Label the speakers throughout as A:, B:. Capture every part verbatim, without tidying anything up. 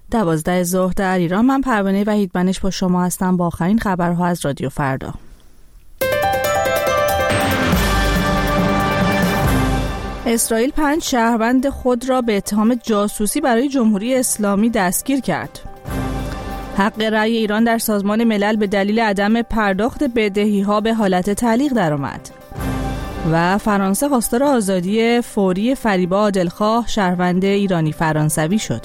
A: دوازده ظهر در ایران. من پروانه وحیدبنش با شما هستم با آخرین خبرها از رادیو فردا. اسرائیل پنج شهروند خود را به اتهام جاسوسی برای جمهوری اسلامی دستگیر کرد. حق رأی ایران در سازمان ملل به دلیل عدم پرداخت بدهی‌ها به حالت تعلیق درآمد. و فرانسه خواستار آزادی فوری فریبا عادلخواه شهروند ایرانی فرانسوی شد.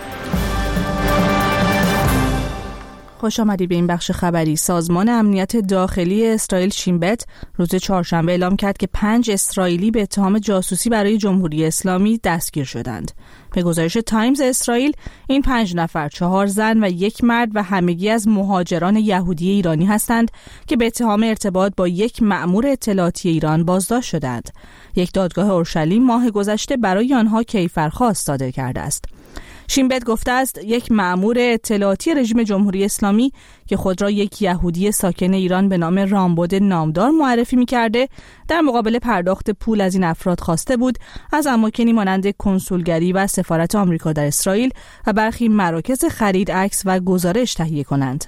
A: خوش آمدی به این بخش خبری. سازمان امنیت داخلی اسرائیل شین بت روز چهارشنبه اعلام کرد که پنج اسرائیلی به اتهام جاسوسی برای جمهوری اسلامی دستگیر شدند. به گزارش تایمز اسرائیل این پنج نفر، چهار زن و یک مرد و همگی از مهاجران یهودی ایرانی هستند که به اتهام ارتباط با یک مأمور اطلاعاتی ایران بازداشت شدند. یک دادگاه اورشلیم ماه گذشته برای آنها کیفرخواست صادر کرده است. شین بت گفته است یک مأمور اطلاعاتی رژیم جمهوری اسلامی که خود را یک یهودی ساکن ایران به نام رامبد نامدار معرفی می‌کرده، در مقابل پرداخت پول از این افراد خواسته بود از اماکنی مانند کنسولگری و سفارت آمریکا در اسرائیل و برخی مراکز خرید عکس و گزارش تهیه کنند.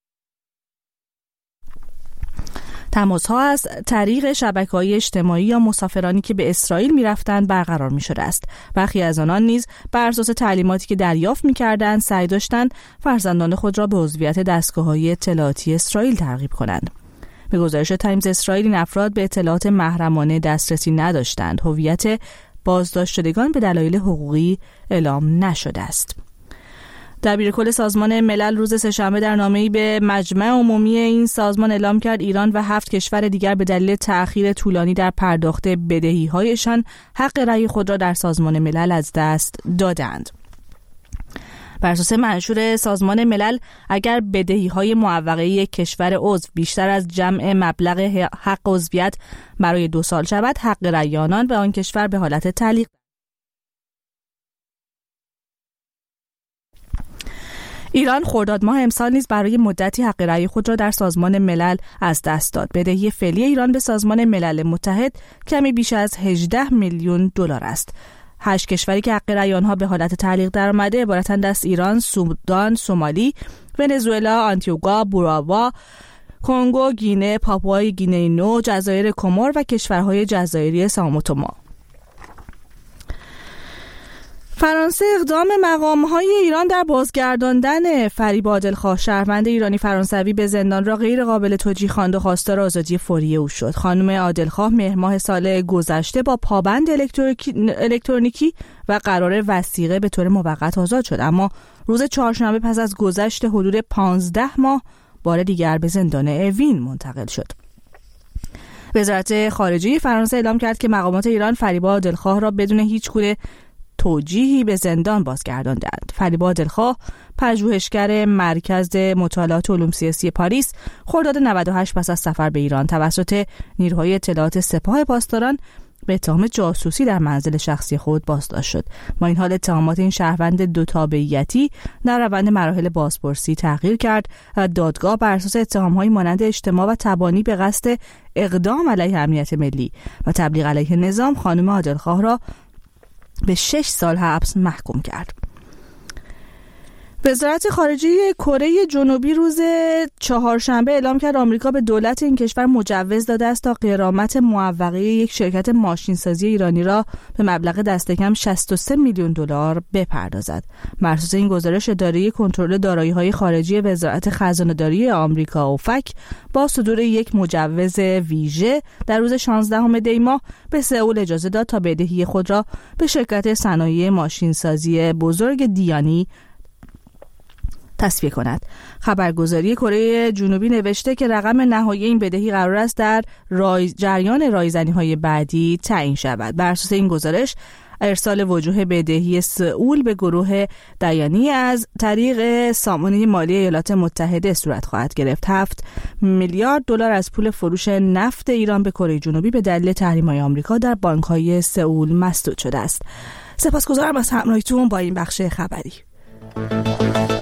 A: تماس‌ها از طریق شبکه‌های اجتماعی یا مسافرانی که به اسرائیل می‌رفتند برقرار می‌شده است. برخی از آنان نیز بر اساس تعلیماتی که دریافت می‌کردند سعی داشتند فرزندان خود را به عضویت دستگاه‌های اطلاعاتی اسرائیل ترغیب کنند. به گزارش تایمز اسرائیل این افراد به اطلاعات محرمانه دسترسی نداشتند. هویت بازداشت شدگان به دلایل حقوقی اعلام نشده است. دبیرکل سازمان ملل روز سه‌شنبه در نامه‌ای به مجمع عمومی این سازمان اعلام کرد ایران و هفت کشور دیگر به دلیل تأخیر طولانی در پرداخت بدهی‌هایشان حق رأی خود را در سازمان ملل از دست دادند. بر اساس منشور سازمان ملل اگر بدهی‌های معوقه یک کشور عضو بیشتر از جمع مبلغ حق عضویت برای دو سال شود، حق رأی آنان به آن کشور به حالت تعلیق. ایران خرداد ماه امسال نیز برای مدتی حق رأی خود را در سازمان ملل از دست داد. بدهی فعلی ایران به سازمان ملل متحد کمی بیش از هجده میلیون دلار است. هشت کشوری که حق رأی آنها به حالت تعلیق درآمده عبارتند از ایران، سودان، سومالی، ونزوئلا، آنتیگوا، بوراوا، کنگو، گینه، پاپوای گینه نو، جزایر کمور و کشورهای جزایری ساموتوما. فرانسه اقدام مقام‌های ایران در بازگرداندن فریبا عادلخواه شهروند ایرانی فرانسوی به زندان را غیر قابل توجیه خواند و خواستار آزادی فوری او شد. خانم عادلخواه مهر ماه سال گذشته با پابند الکترونیکی و قرار وثیقه به طور موقت آزاد شد، اما روز چهارشنبه پس از گذشت حدود پانزده ماه بار دیگر به زندان اوین منتقل شد. وزارت خارجه فرانسه اعلام کرد که مقامات ایران فریبا عادلخواه را بدون هیچ گونه توجیهی به زندان بازگرداندند. فریبا عادلخواه پژوهشگر مرکز مطالعات علوم سیاسی پاریس خرداد نود و هشت پس از سفر به ایران توسط نیروهای اطلاعات سپاه پاسداران به اتهام جاسوسی در منزل شخصی خود بازداشت شد. با این حال اتهامات این شهروند دو تابعیتی در روند مراحل بازپرسی تغییر کرد و دادگاه بر اساس اتهام‌های مانند اجتماع و تبانی به قصد اقدام علیه امنیت ملی و تبلیغ علیه نظام خانم عادلخواه را به شش سال حبس محکوم کرد. وزارت خارجه کره جنوبی روز چهارشنبه اعلام کرد آمریکا به دولت این کشور مجوز داده است تا غرامت معوقه یک شرکت ماشینسازی ایرانی را به مبلغ دست کم شصت و سه میلیون دلار بپردازد. بر اساس این گزارش اداره کنترل دارایی‌های خارجی وزارت خزانه‌داری آمریکا اوفک با صدور یک مجوز ویژه در روز شانزدهم دی ماه به سئول اجازه داد تا بدهی خود را به شرکت صنایع ماشینسازی بزرگ دیانی تصفیه کند. خبرگزاری کره جنوبی نوشته که رقم نهایی این بدهی قرار است در رای... جریان رایزنی‌های بعدی تعیین شود. بر اساس این گزارش ارسال وجوه بدهی سئول به گروه دیانی از طریق سامانه مالی ایالات متحده صورت خواهد گرفت. هفت میلیارد دلار از پول فروش نفت ایران به کره جنوبی به دلیل تحریم‌های آمریکا در بانک‌های سئول مسدود شده است. سپاسگزارم از همراهیتون با این بخش خبری.